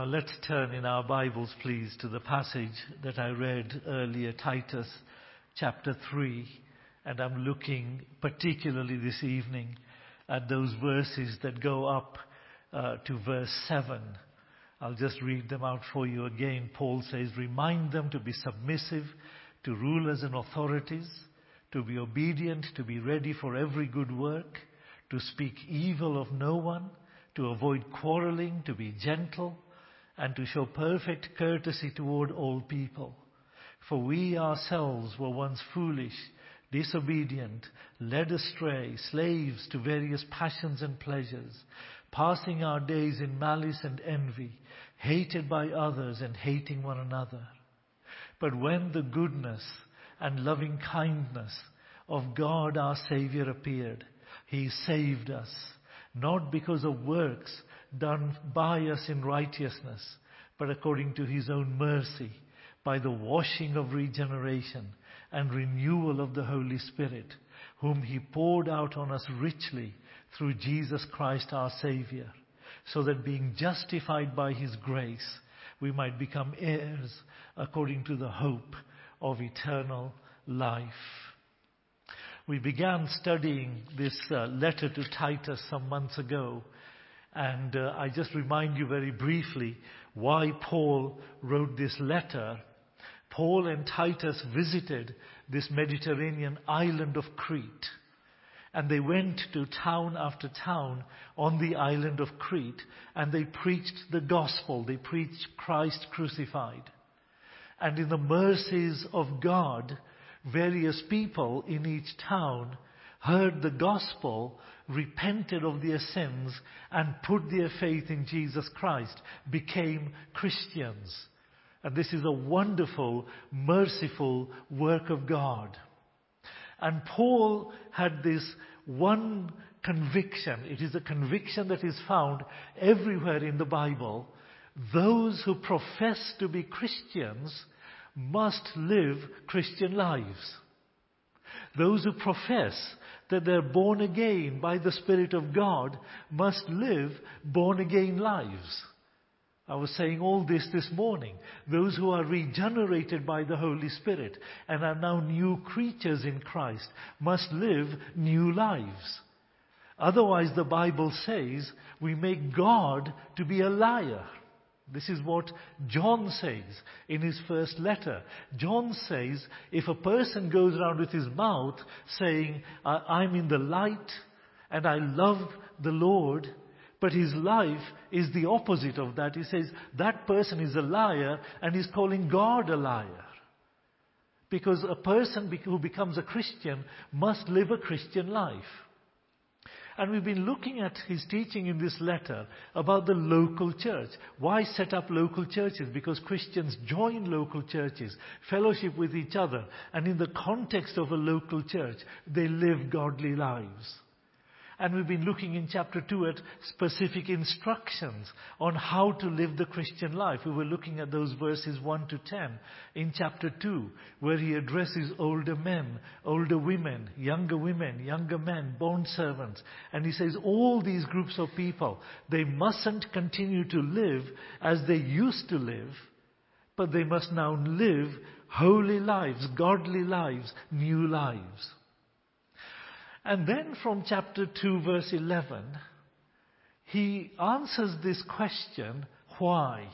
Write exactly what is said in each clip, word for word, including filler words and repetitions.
Now let's turn in our Bibles, please, to the passage that I read earlier, Titus chapter three. And I'm looking particularly this evening at those verses that go up uh, to verse seven. I'll just read them out for you again. Paul says, "Remind them to be submissive to rulers and authorities, to be obedient, to be ready for every good work, to speak evil of no one, to avoid quarreling, to be gentle, and to show perfect courtesy toward all people. For we ourselves were once foolish, disobedient, led astray, slaves to various passions and pleasures, passing our days in malice and envy, hated by others and hating one another. But when the goodness and loving kindness of God our Savior appeared, He saved us, not because of works done by us in righteousness, but according to His own mercy, by the washing of regeneration and renewal of the Holy Spirit, whom He poured out on us richly through Jesus Christ our Savior, so that being justified by His grace, we might become heirs according to the hope of eternal life." We began studying this uh, letter to Titus some months ago, and uh, I just remind you very briefly why Paul wrote this letter. Paul and Titus visited this Mediterranean island of Crete, and they went to town after town on the island of Crete, and they preached the gospel. They preached Christ crucified. And in the mercies of God, various people in each town heard the gospel, repented of their sins, and put their faith in Jesus Christ, became Christians. And this is a wonderful, merciful work of God. And Paul had this one conviction. It is a conviction that is found everywhere in the Bible. Those who profess to be Christians must live Christian lives. Those who profess that they're born again by the Spirit of God must live born again lives. I was saying all this this morning. Those who are regenerated by the Holy Spirit and are now new creatures in Christ must live new lives. Otherwise, the Bible says we make God to be a liar. This is what John says in his first letter. John says if a person goes around with his mouth saying, "I'm in the light and I love the Lord," but his life is the opposite of that, he says that person is a liar and is calling God a liar. Because a person who becomes a Christian must live a Christian life. And we've been looking at his teaching in this letter about the local church. Why set up local churches? Because Christians join local churches, fellowship with each other, and in the context of a local church, they live godly lives. And we've been looking in chapter two at specific instructions on how to live the Christian life. We were looking at those verses one to ten in chapter two, where he addresses older men, older women, younger women, younger men, bond servants. And he says all these groups of people, they mustn't continue to live as they used to live, but they must now live holy lives, godly lives, new lives. And then from chapter two, verse eleven, he answers this question, why?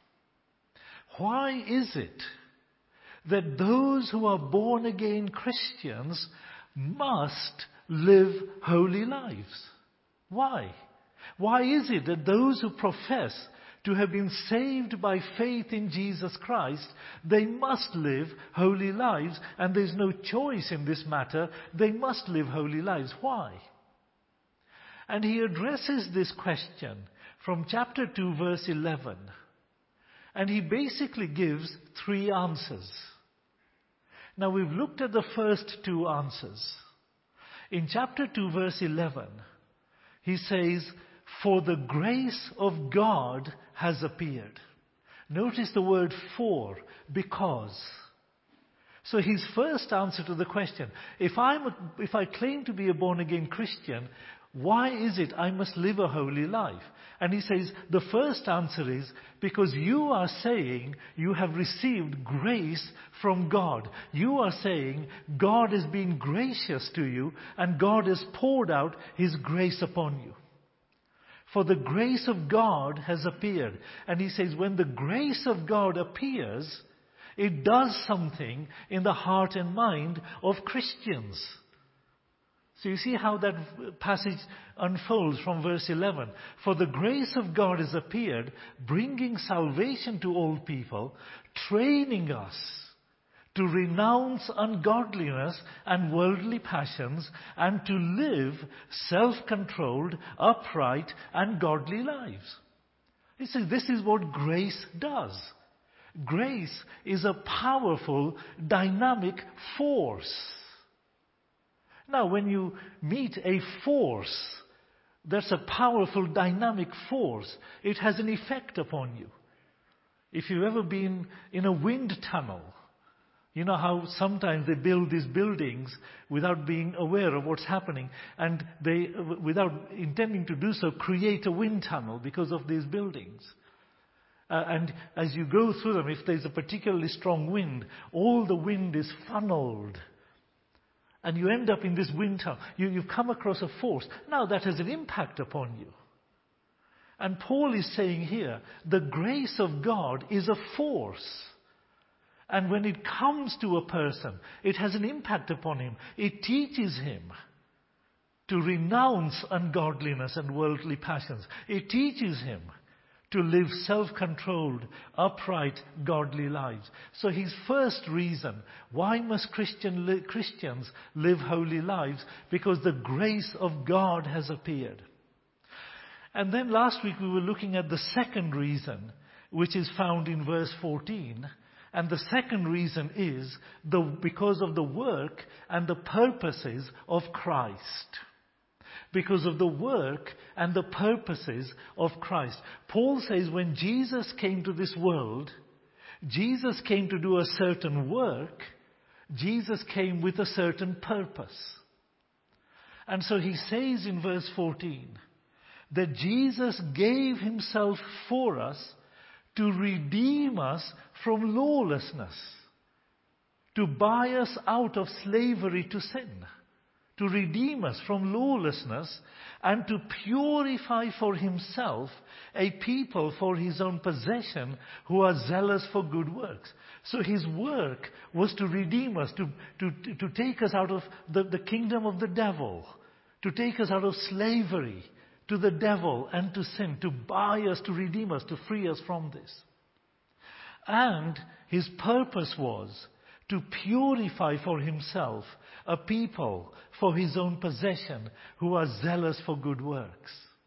Why is it that those who are born again Christians must live holy lives? Why? Why is it that those who profess to have been saved by faith in Jesus Christ, they must live holy lives, and there's no choice in this matter. They must live holy lives. Why? And he addresses this question from chapter two, verse eleven. And he basically gives three answers. Now we've looked at the first two answers. In chapter two, verse eleven, he says, "For the grace of God has appeared." Notice the word for, because. So his first answer to the question, if I'm a, if I claim to be a born again Christian, Why is it I must live a holy life? And he says, the first answer is because you are saying you have received grace from God. You are saying God has been gracious to you and God has poured out His grace upon you. For the grace of God has appeared. And he says when the grace of God appears, it does something in the heart and mind of Christians. So you see how that passage unfolds from verse eleven. For the grace of God has appeared, bringing salvation to all people, training us to renounce ungodliness and worldly passions, and to live self-controlled, upright, and godly lives. He says this is what grace does. Grace is a powerful, dynamic force. Now, when you meet a force that's a powerful, dynamic force, it has an effect upon you. If you've ever been in a wind tunnel, you know how sometimes they build these buildings without being aware of what's happening, and they, without intending to do so, create a wind tunnel because of these buildings. Uh, and as you go through them, if there's a particularly strong wind, all the wind is funneled. And you end up in this wind tunnel. You, you've come across a force. Now that has an impact upon you. And Paul is saying here, the grace of God is a force. And when it comes to a person, it has an impact upon him. It teaches him to renounce ungodliness and worldly passions. It teaches him to live self-controlled, upright, godly lives. So his first reason, why must Christian li- Christians live holy lives? Because the grace of God has appeared. And then last week we were looking at the second reason, which is found in verse fourteen. And the second reason is the, because of the work and the purposes of Christ. Because of the work and the purposes of Christ. Paul says when Jesus came to this world, Jesus came to do a certain work. Jesus came with a certain purpose. And so he says in verse fourteen that Jesus gave himself for us to redeem us from lawlessness, to buy us out of slavery to sin, to redeem us from lawlessness, and to purify for himself a people for his own possession who are zealous for good works. So his work was to redeem us, to, to, to take us out of the, the kingdom of the devil, to take us out of slavery to the devil and to sin, to buy us, to redeem us, to free us from this. And his purpose was to purify for himself a people for his own possession who are zealous for good works.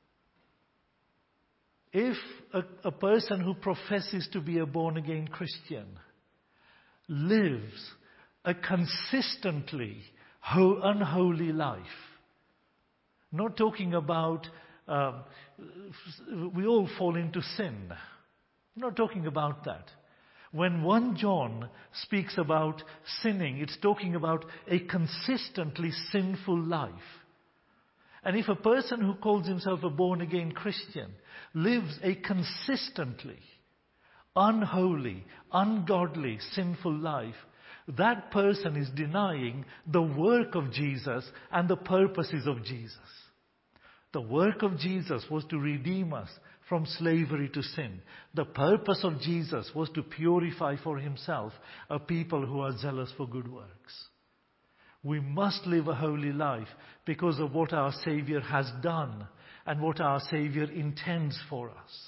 If a, a person who professes to be a born-again Christian lives a consistently ho- unholy life, not talking about um, we all fall into sin. I'm not talking about that. When First John speaks about sinning, it's talking about a consistently sinful life. And if a person who calls himself a born-again Christian lives a consistently unholy, ungodly, sinful life, that person is denying the work of Jesus and the purposes of Jesus. The work of Jesus was to redeem us from slavery to sin. The purpose of Jesus was to purify for himself a people who are zealous for good works. We must live a holy life because of what our Savior has done and what our Savior intends for us.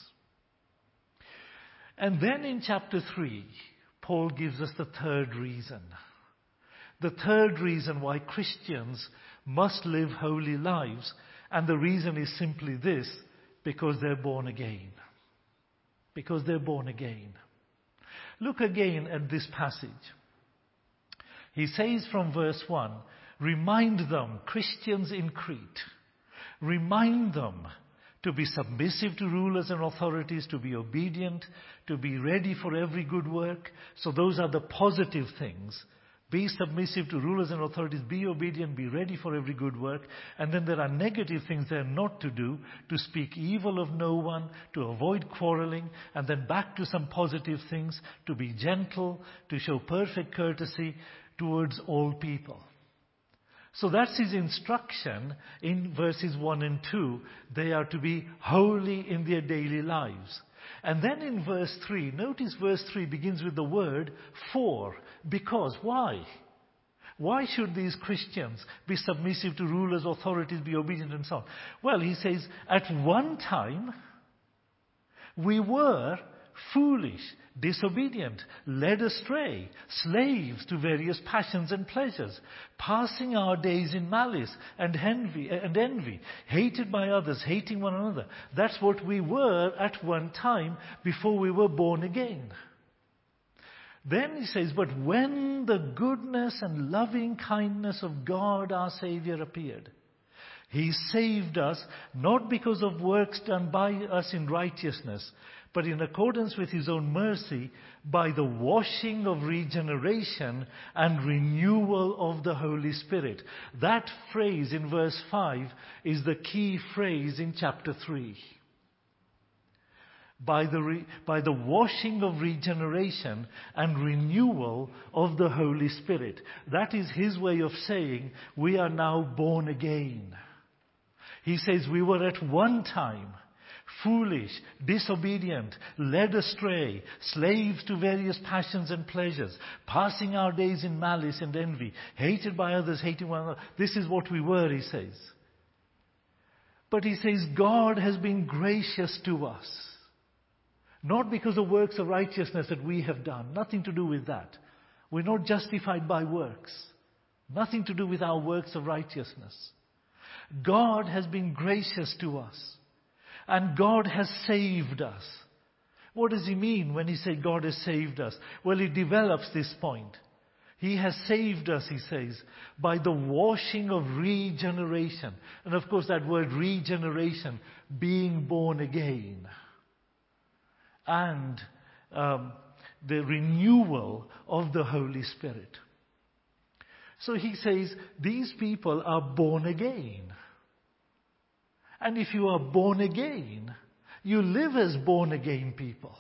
And then in chapter three, Paul gives us the third reason. The third reason why Christians must live holy lives. And the reason is simply this, because they're born again. Because they're born again. Look again at this passage. He says from verse one, remind them, Christians in Crete, remind them to be submissive to rulers and authorities, to be obedient, to be ready for every good work. So those are the positive things Be submissive to rulers and authorities. Be obedient. Be ready for every good work. And then there are negative things there not to do. To speak evil of no one. To avoid quarreling. And then back to some positive things. To be gentle. To show perfect courtesy towards all people. So that's his instruction in verses one and two. They are to be holy in their daily lives. And then in verse three, notice verse three begins with the word for. Because. Why? Why should these Christians be submissive to rulers, authorities, be obedient and so on? Well, he says, at one time, we were foolish, disobedient, led astray, slaves to various passions and pleasures, passing our days in malice and envy, and envy, hated by others, hating one another. That's what we were at one time before we were born again. Then he says, but when the goodness and loving kindness of God our Savior appeared, He saved us not because of works done by us in righteousness, but in accordance with His own mercy, by the washing of regeneration and renewal of the Holy Spirit. That phrase in verse five is the key phrase in chapter three. By the, re, by the washing of regeneration and renewal of the Holy Spirit. That is His way of saying we are now born again. He says we were at one time foolish, disobedient, led astray, slaves to various passions and pleasures, passing our days in malice and envy, hated by others, hating one another. This is what we were, he says. But he says God has been gracious to us. Not because of works of righteousness that we have done. Nothing to do with that. We're not justified by works. Nothing to do with our works of righteousness. God has been gracious to us. And God has saved us. What does he mean when he says God has saved us? Well, he develops this point. He has saved us, he says, by the washing of regeneration. And of course that word regeneration, being born again. And um, the renewal of the Holy Spirit. So he says, these people are born again. And if you are born again, you live as born again people.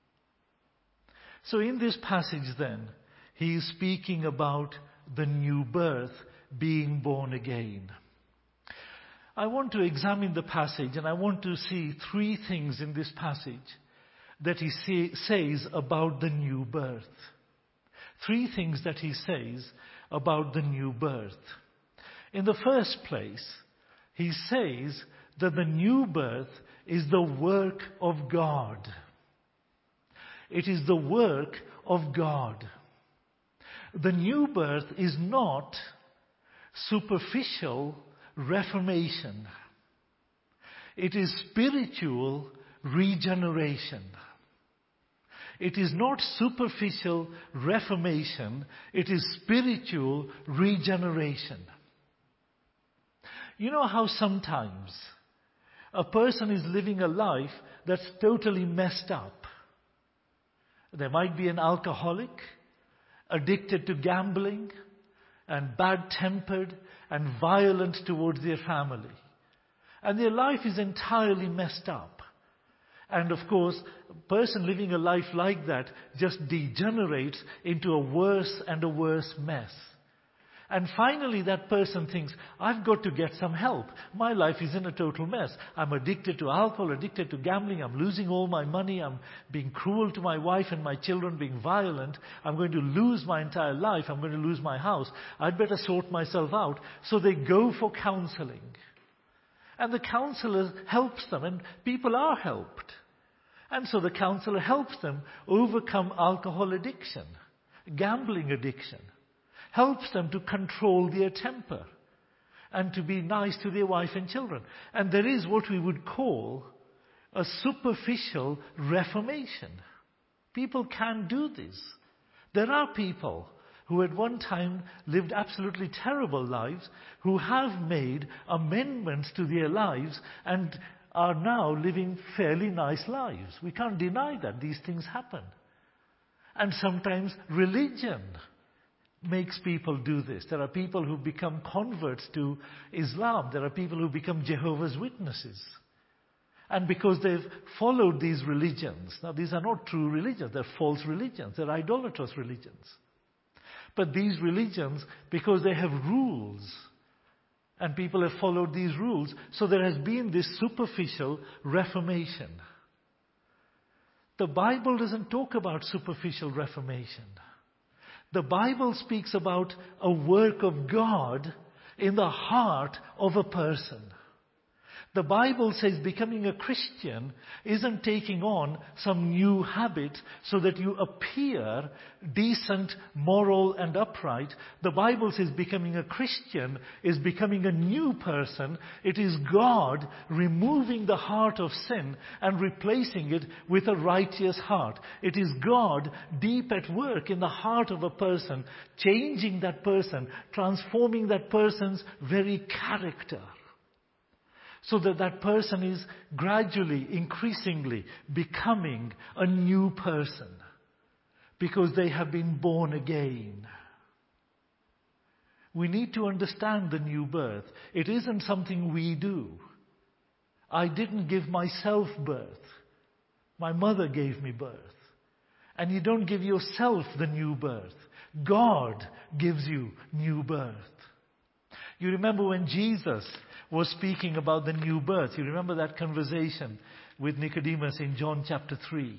So in this passage then, he is speaking about the new birth, being born again. I want to examine the passage and I want to see three things in this passage that he say, says about the new birth. Three things that he says about the new birth. In the first place, he says that the new birth is the work of God. It is the work of God. The new birth is not superficial reformation. It is spiritual regeneration. It is not superficial reformation. It is spiritual regeneration. You know how sometimes a person is living a life that's totally messed up. There might be an alcoholic, addicted to gambling, and bad-tempered and violent towards their family. And their life is entirely messed up. And of course, a person living a life like that just degenerates into a worse and a worse mess. And finally that person thinks, I've got to get some help. My life is in a total mess. I'm addicted to alcohol, addicted to gambling. I'm losing all my money. I'm being cruel to my wife and my children, being violent. I'm going to lose my entire life. I'm going to lose my house. I'd better sort myself out. So they go for counseling. And the counselor helps them, and people are helped. And so the counselor helps them overcome alcohol addiction, gambling addiction. Helps them to control their temper and to be nice to their wife and children. And there is what we would call a superficial reformation. People can do this. There are people who at one time lived absolutely terrible lives, who have made amendments to their lives and are now living fairly nice lives. We can't deny that these things happen. And sometimes religion makes people do this. There are people who become converts to Islam. There are people who become Jehovah's Witnesses. And because they've followed these religions. Now, these are not true religions. They're false religions. They're idolatrous religions. But these religions, because they have rules, and people have followed these rules, so there has been this superficial reformation. The Bible doesn't talk about superficial reformation. The Bible speaks about a work of God in the heart of a person. The Bible says becoming a Christian isn't taking on some new habit so that you appear decent, moral, and upright. The Bible says becoming a Christian is becoming a new person. It is God removing the heart of sin and replacing it with a righteous heart. It is God deep at work in the heart of a person, changing that person, transforming that person's very character, so that that person is gradually, increasingly becoming a new person because they have been born again. We need to understand the new birth. It isn't something we do. I didn't give myself birth. My mother gave me birth. And you don't give yourself the new birth. God gives you new birth. You remember when Jesus was speaking about the new birth. You remember that conversation with Nicodemus in John chapter three.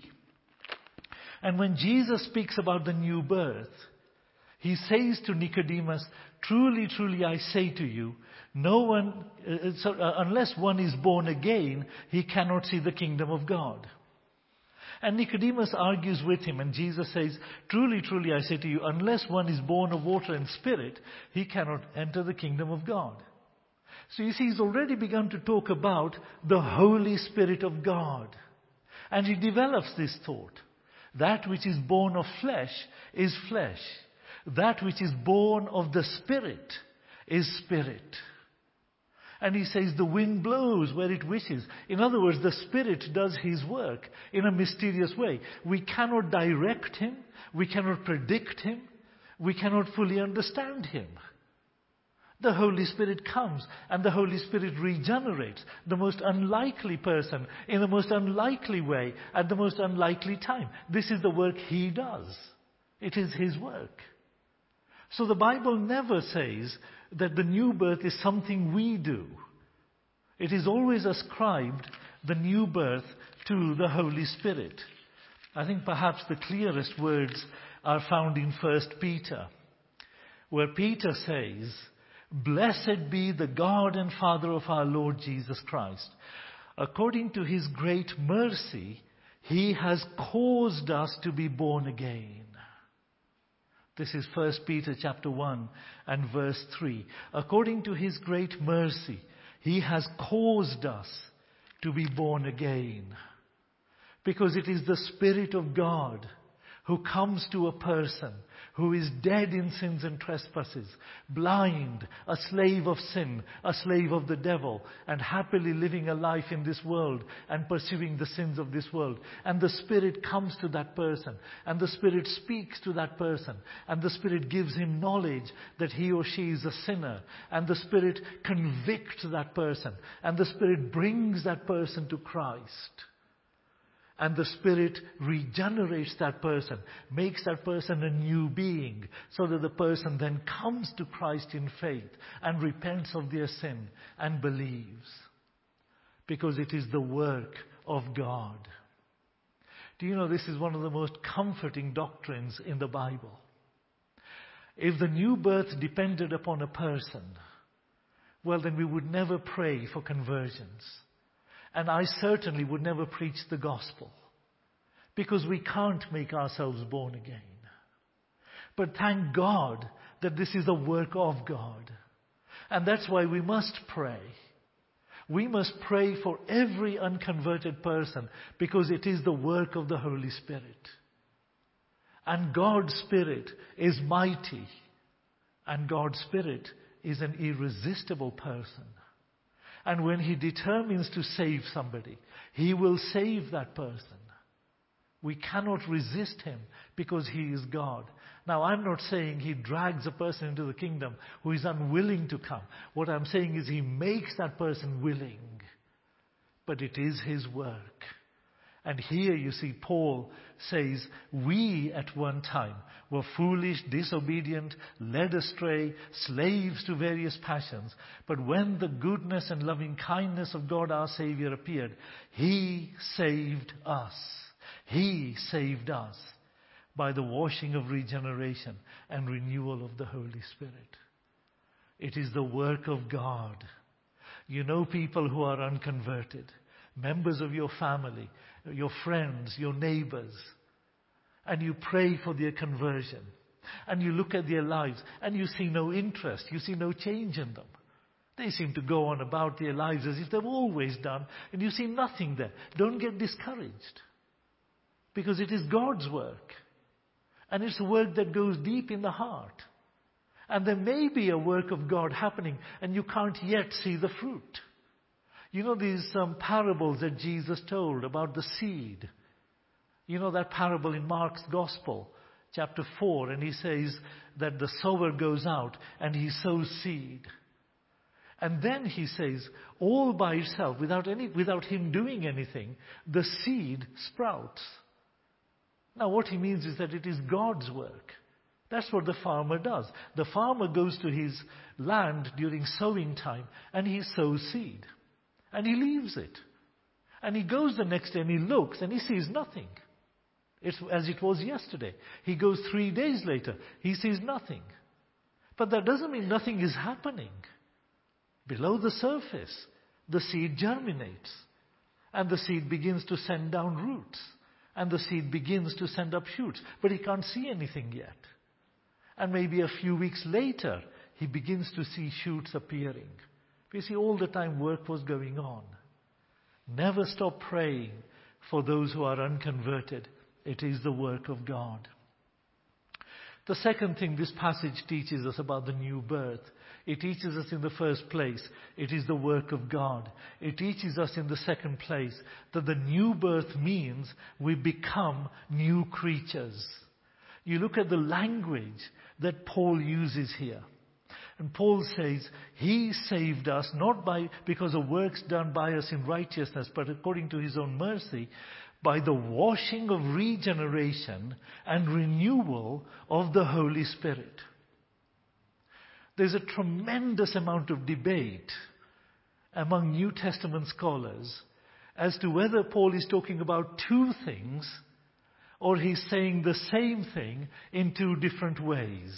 And when Jesus speaks about the new birth, he says to Nicodemus, truly, truly, I say to you, no one, uh, so, uh, unless one is born again, he cannot see the kingdom of God. And Nicodemus argues with him, and Jesus says, truly, truly, I say to you, unless one is born of water and spirit, he cannot enter the kingdom of God. So you see, he's already begun to talk about the Holy Spirit of God. And he develops this thought. That which is born of flesh is flesh. That which is born of the Spirit is spirit. And he says the wind blows where it wishes. In other words, the Spirit does his work in a mysterious way. We cannot direct him. We cannot predict him. We cannot fully understand him. The Holy Spirit comes and the Holy Spirit regenerates the most unlikely person in the most unlikely way at the most unlikely time. This is the work he does. It is his work. So the Bible never says that the new birth is something we do. It is always ascribed, the new birth, to the Holy Spirit. I think perhaps the clearest words are found in First Peter, where Peter says, blessed be the God and Father of our Lord Jesus Christ. According to his great mercy, he has caused us to be born again. This is First Peter chapter one and verse three. According to his great mercy, he has caused us to be born again. Because it is the Spirit of God who comes to a person who is dead in sins and trespasses, blind, a slave of sin, a slave of the devil, and happily living a life in this world and pursuing the sins of this world. And the Spirit comes to that person, and the Spirit speaks to that person, and the Spirit gives him knowledge that he or she is a sinner, and the Spirit convicts that person, and the Spirit brings that person to Christ. And the Spirit regenerates that person, makes that person a new being, so that the person then comes to Christ in faith and repents of their sin and believes. Because it is the work of God. Do you know this is one of the most comforting doctrines in the Bible? If the new birth depended upon a person, well, then we would never pray for conversions. And I certainly would never preach the gospel, because we can't make ourselves born again. But thank God that this is a work of God. And that's why we must pray. We must pray for every unconverted person, because it is the work of the Holy Spirit. And God's Spirit is mighty. And God's Spirit is an irresistible person. And when he determines to save somebody, he will save that person. We cannot resist him because he is God. Now, I'm not saying he drags a person into the kingdom who is unwilling to come. What I'm saying is he makes that person willing. But it is his work. And here you see Paul says, we at one time were foolish, disobedient, led astray, slaves to various passions. But when the goodness and loving kindness of God our Savior appeared, he saved us. He saved us by the washing of regeneration and renewal of the Holy Spirit. It is the work of God. You know people who are unconverted, members of your family, your friends, your neighbors, and you pray for their conversion, and you look at their lives, and you see no interest, you see no change in them. They seem to go on about their lives as if they've always done, and you see nothing there. Don't get discouraged, because it is God's work, and it's a work that goes deep in the heart. And there may be a work of God happening, and you can't yet see the fruit. You know these um, parables that Jesus told about the seed. You know that parable in Mark's Gospel, chapter four, and he says that the sower goes out and he sows seed. And then he says, all by itself, without any, without him doing anything, the seed sprouts. Now what he means is that it is God's work. That's what the farmer does. The farmer goes to his land during sowing time and he sows seed. And he leaves it. And he goes the next day and he looks and he sees nothing. It's as it was yesterday. He goes three days later. He sees nothing. But that doesn't mean nothing is happening. Below the surface, the seed germinates. And the seed begins to send down roots. And the seed begins to send up shoots. But he can't see anything yet. And maybe a few weeks later, he begins to see shoots appearing. You see, all the time work was going on. Never stop praying for those who are unconverted. It is the work of God. The second thing this passage teaches us about the new birth, it teaches us in the first place, it is the work of God. It teaches us in the second place that the new birth means we become new creatures. You look at the language that Paul uses here. And Paul says, he saved us not by because of works done by us in righteousness, but according to his own mercy, by the washing of regeneration and renewal of the Holy Spirit. There's a tremendous amount of debate among New Testament scholars as to whether Paul is talking about two things or he's saying the same thing in two different ways.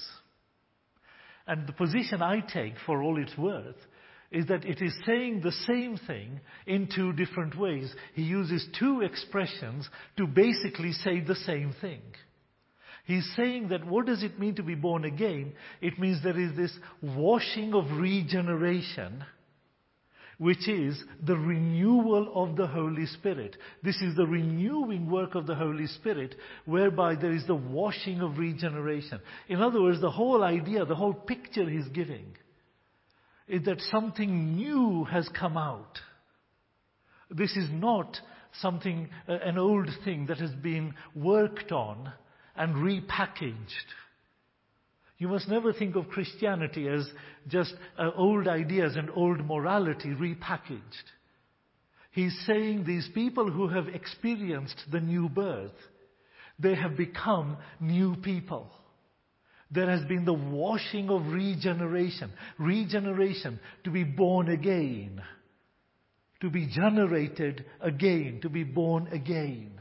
And the position I take, for all it's worth, is that it is saying the same thing in two different ways. He uses two expressions to basically say the same thing. He's saying that what does it mean to be born again? It means there is this washing of regeneration, which is the renewal of the Holy Spirit. This is the renewing work of the Holy Spirit, whereby there is the washing of regeneration. In other words, the whole idea, the whole picture he's giving, is that something new has come out. This is not something, uh, an old thing that has been worked on and repackaged. You must never think of Christianity as just uh, old ideas and old morality repackaged. He's saying these people who have experienced the new birth, they have become new people. There has been the washing of regeneration. Regeneration, to be born again. To be generated again, to be born again.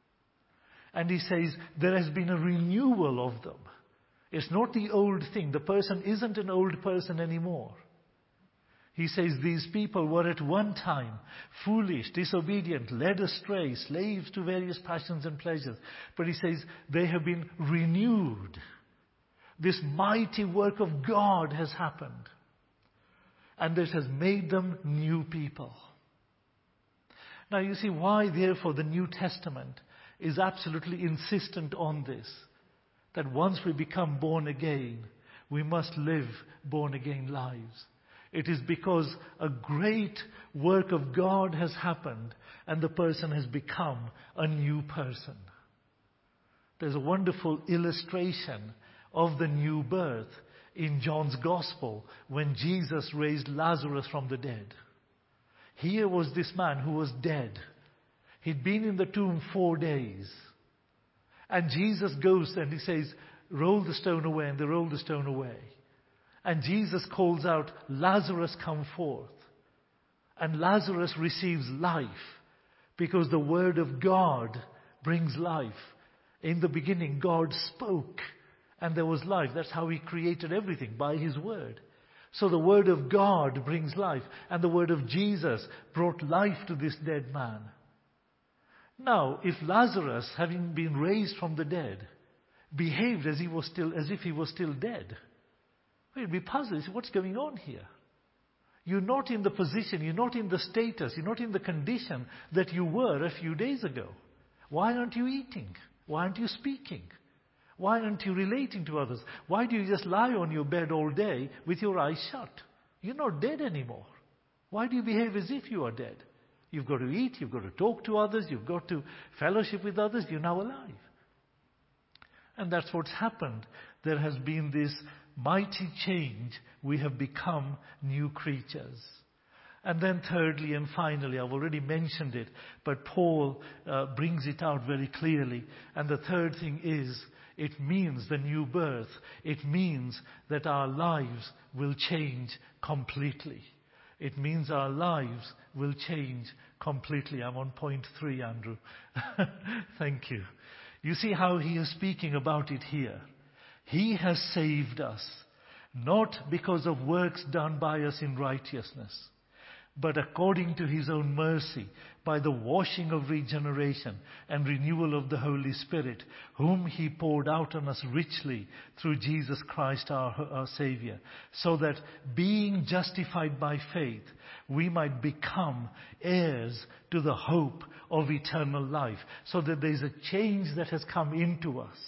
And he says there has been a renewal of them. It's not the old thing. The person isn't an old person anymore. He says these people were at one time foolish, disobedient, led astray, slaves to various passions and pleasures. But he says they have been renewed. This mighty work of God has happened. And this has made them new people. Now you see why, therefore, the New Testament is absolutely insistent on this. That once we become born again, we must live born again lives. It is because a great work of God has happened and the person has become a new person. There's a wonderful illustration of the new birth in John's Gospel when Jesus raised Lazarus from the dead. Here was this man who was dead. He'd been in the tomb four days. And Jesus goes and he says, roll the stone away, and they roll the stone away. And Jesus calls out, Lazarus, come forth. And Lazarus receives life because the word of God brings life. In the beginning, God spoke and there was life. That's how he created everything, by his word. So the word of God brings life, and the word of Jesus brought life to this dead man. Now, if Lazarus, having been raised from the dead, behaved as he was still, as if he was still dead, we'd be puzzled. What's going on here? You're not in the position, you're not in the status, you're not in the condition that you were a few days ago. Why aren't you eating? Why aren't you speaking? Why aren't you relating to others? Why do you just lie on your bed all day with your eyes shut? You're not dead anymore. Why do you behave as if you are dead? You've got to eat, you've got to talk to others, you've got to fellowship with others, you're now alive. And that's what's happened. There has been this mighty change. We have become new creatures. And then thirdly and finally, I've already mentioned it, but Paul uh, brings it out very clearly. And the third thing is, it means the new birth. It means that our lives will change completely. It means our lives will change completely. I'm on point three, Andrew. Thank you. You see how he is speaking about it here. He has saved us, not because of works done by us in righteousness, but according to his own mercy, by the washing of regeneration and renewal of the Holy Spirit, whom he poured out on us richly through Jesus Christ our, our Savior, so that being justified by faith, we might become heirs to the hope of eternal life. So that there's a change that has come into us.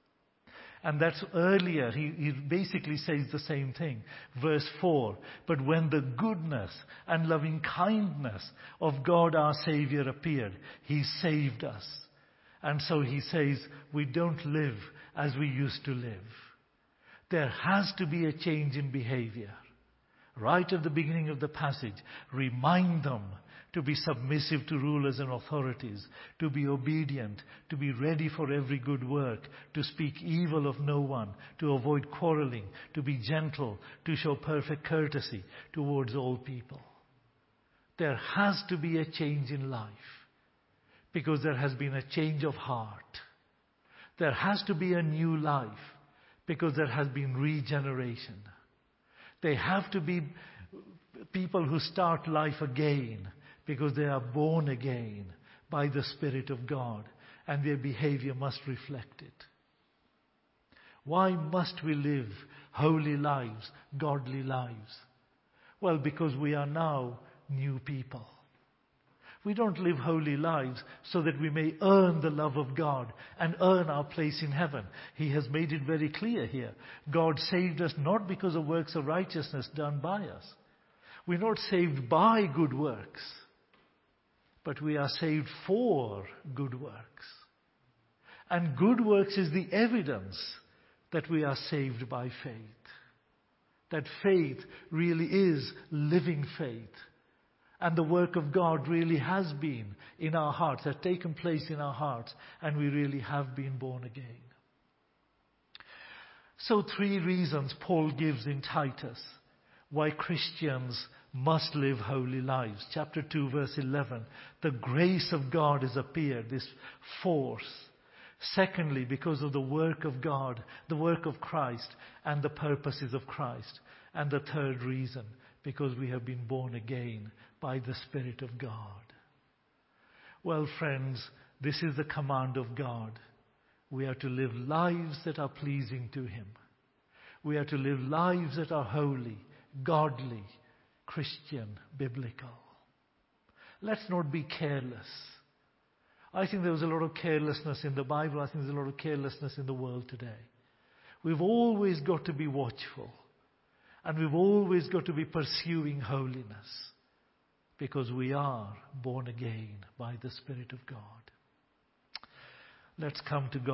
And that's earlier, he, he basically says the same thing. Verse four, but when the goodness and loving kindness of God our Savior appeared, he saved us. And so he says, we don't live as we used to live. There has to be a change in behavior. Right at the beginning of the passage, remind them to be submissive to rulers and authorities, to be obedient, to be ready for every good work, to speak evil of no one, to avoid quarreling, to be gentle, to show perfect courtesy towards all people. There has to be a change in life because there has been a change of heart. There has to be a new life because there has been regeneration. They have to be people who start life again because they are born again by the Spirit of God, and their behavior must reflect it. Why must we live holy lives, godly lives? Well, because we are now new people. We don't live holy lives so that we may earn the love of God and earn our place in heaven. He has made it very clear here. God saved us not because of works of righteousness done by us. We're not saved by good works, but we are saved for good works. And good works is the evidence that we are saved by faith. That faith really is living faith. And the work of God really has been in our hearts, has taken place in our hearts, and we really have been born again. So three reasons Paul gives in Titus why Christians must live holy lives. Chapter two, verse eleven. The grace of God has appeared, this force. Secondly, because of the work of God, the work of Christ, and the purposes of Christ. And the third reason, because we have been born again by the Spirit of God. Well, friends, this is the command of God. We are to live lives that are pleasing to Him. We are to live lives that are holy, godly, Christian, biblical. Let's not be careless. I think there was a lot of carelessness in the Bible. I think there's a lot of carelessness in the world today. We've always got to be watchful. And we've always got to be pursuing holiness. Because we are born again by the Spirit of God. Let's come to God.